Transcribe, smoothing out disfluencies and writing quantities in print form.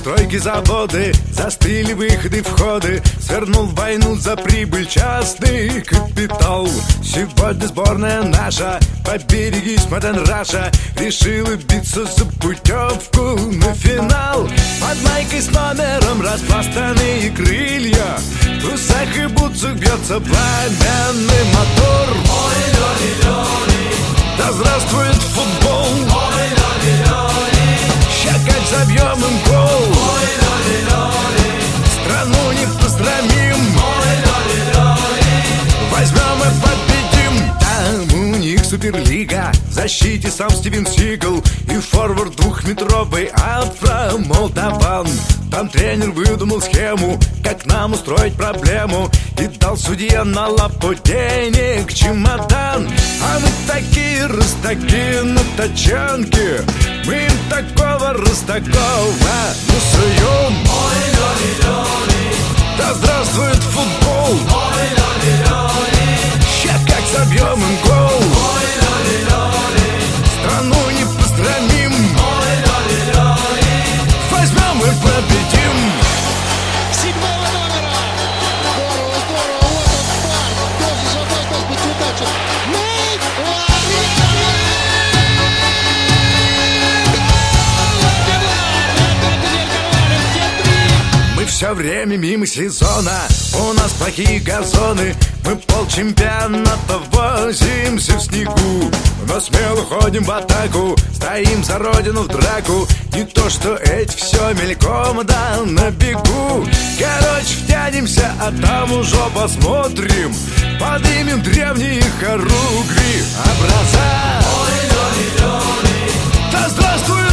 стройки, заводы, застыли выходы, входы. Свернул в войну за прибыль частный капитал. Сегодня сборная наша, поберегись, Маден Раша, решила биться за путевку на финал. Под майкой с номером распластанные крылья, в трусах и бутсах бьется пламенный мотор. Да здравствует футбол! Ща как забьем им гол! Страну не поздравим! Возьмем и победим! Там у них Суперлига, в защите сам Стивен Сигал и форвард двухметровый Афро Молдаван. Там тренер выдумал схему, как нам устроить проблему, и дал судье на лапу денег чемодан. А мы такие растаки на тачанке, мы им такого Ростакова насуем. Да здравствует футбол! Ща как забьем им гол! Страну не поздравим! Возьмем и победим! Седьмого номера! Здорово, здорово! Вот он, Барт! Тоже же должна быть удача! Мы все время мимо сезона, у нас плохие газоны, мы полчемпионата возимся в снегу, но смело ходим в атаку, стоим за родину в драку. Не то что эти, все мельком, да на бегу. Короче, втянемся, а там уже посмотрим, поднимем древние хоругви образа. Да здравствует